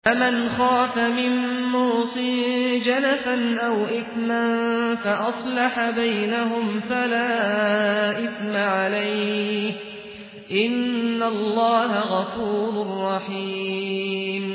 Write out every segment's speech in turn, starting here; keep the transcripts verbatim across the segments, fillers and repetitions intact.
فمن خاف من موص جنفا أو إثما فأصلح بينهم فلا إثم عليه إن الله غفور رحيم.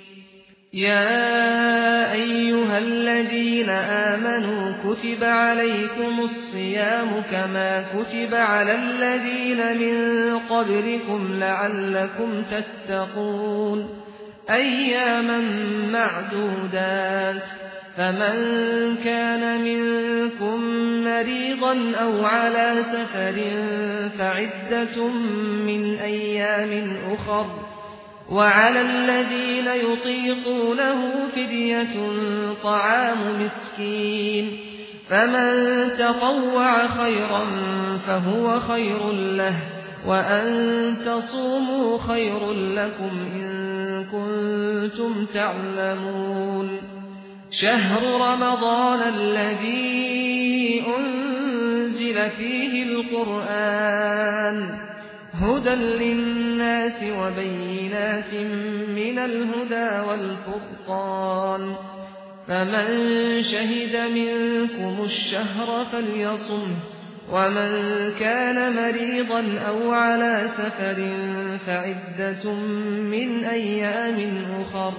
يا أيها الذين آمنوا كتب عليكم الصيام كما كتب على الذين من قبلكم لعلكم تتقون أياما معدودات. فمن كان منكم مريضا أو على سفر فعدة من أيام أخر، وعلى الذين يطيقونه فدية طعام مسكين، فمن تطوع خيرا فهو خير له، وأن تصوموا خير لكم إن كنتم تعلمون. شهر رمضان الذي أنزل فيه القرآن هدى للناس وبينات من الهدى والفرقان، فمن شهد منكم الشهر فليصمه، ومن كان مريضا أو على سفر فعدة من أيام أخر.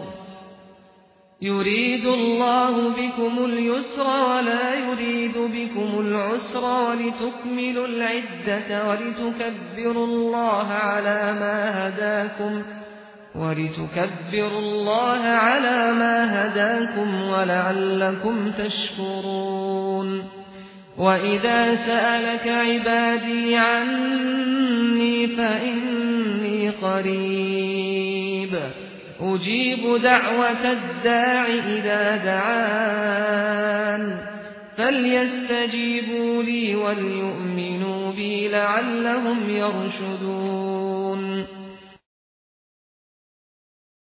يريد الله بكم اليسر ولا يريد بكم العسر ولتكملوا العدة ولتكبروا الله على ما هداكم ولتكبروا الله على ما هداكم ولعلكم تشكرون. وإذا سألك عبادي عني فإني قريب أجيب دعوة الداع إذا دعان فليستجيبوا لي وليؤمنوا بي لعلهم يرشدون.